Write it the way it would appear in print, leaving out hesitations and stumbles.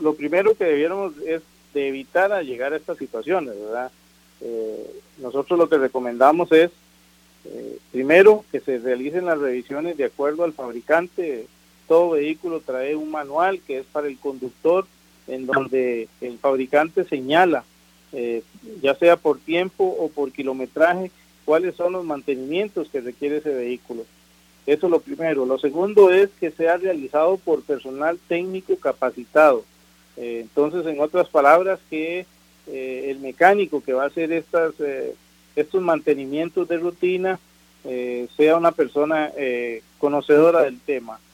lo primero que debiéramos es de evitar a llegar a estas situaciones, ¿verdad? Nosotros lo que recomendamos es, primero, que se realicen las revisiones de acuerdo al fabricante. Todo vehículo trae un manual que es para el conductor, en donde el fabricante señala, ya sea por tiempo o por kilometraje, cuáles son los mantenimientos que requiere ese vehículo. Eso es lo primero. Lo segundo es que sea realizado por personal técnico capacitado. Entonces, en otras palabras, que el mecánico que va a hacer estos mantenimientos de rutina sea una persona conocedora del tema.